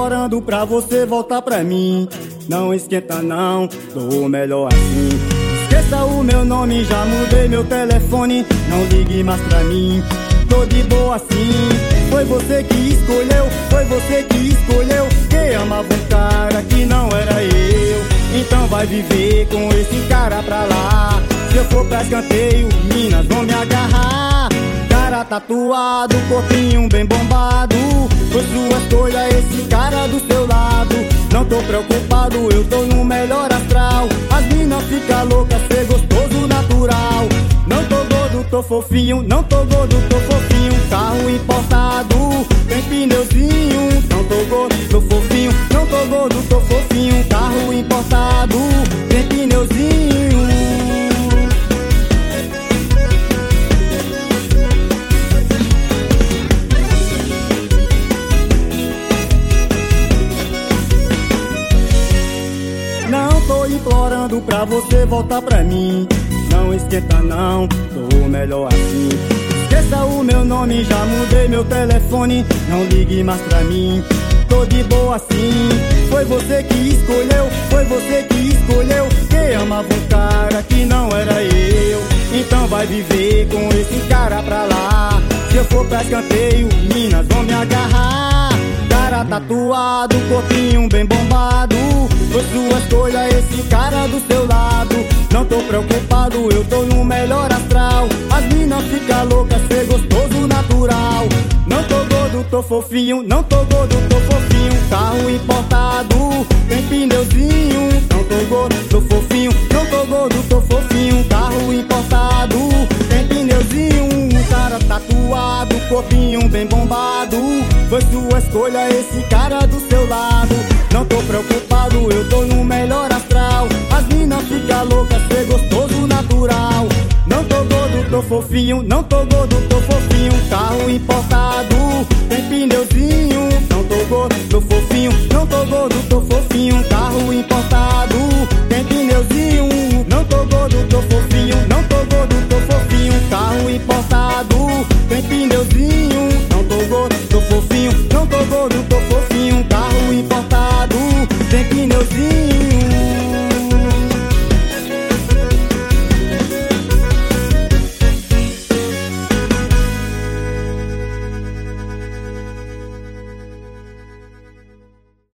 implorando pra você voltar pra mim. Não esquenta não, tô melhor assim. Esqueça o meu nome, já mudei meu telefone. Não ligue mais pra mim, tô de boa assim. Foi você que escolheu, foi você que escolheu. Que amava um cara que não era eu. Então vai viver com esse cara pra lá. Se eu for pra escanteio, minas vão me agarrar. Cara tatuado, corpinho bem bombado. Foi sua escolha esse cara do seu lado. Não tô preocupado, eu tô no melhor astral. As minas ficam loucas, ser gostoso natural. Não tô gordo, tô fofinho, não tô gordo, tô fofinho. Carro importado, tem pneuzinho. Não tô gordo, tô fofinho, não tô gordo, tô fofinho. Carro importado, tem pneuzinho. Não tô implorando pra você voltar pra mim. Não esquenta não, tô melhor assim. Esqueça o meu nome, já mudei meu telefone. Não ligue mais pra mim, tô de boa assim. Foi você que escolheu, foi você que escolheu. Que amava um cara que não era eu. Então vai viver com esse cara pra lá. Se eu for pra escanteio, minas vão me agarrar. Cara tatuado, corpinho bem bombado. Foi sua escolha esse cara do seu lado. Não tô preocupado, eu tô no melhor astral. As minas ficam loucas, ser gostoso natural. Não tô gordo, tô fofinho, não tô gordo, tô fofinho. Carro importado, tem pneuzinho. Não tô gordo, tô fofinho, não tô gordo, tô fofinho. Carro importado, tem pneuzinho. Cara tatuado, corpinho bem bombado. Foi sua escolha esse cara do seu lado. Não tô preocupado, eu tô no melhor astral. As minas ficam loucas, ser gostoso natural. Não tô gordo, tô fofinho, não tô gordo, tô fofinho. Carro importado, tem pneuzinho. Não tô gordo, tô fofinho, não tô gordo, tô fofinho. Carro importado.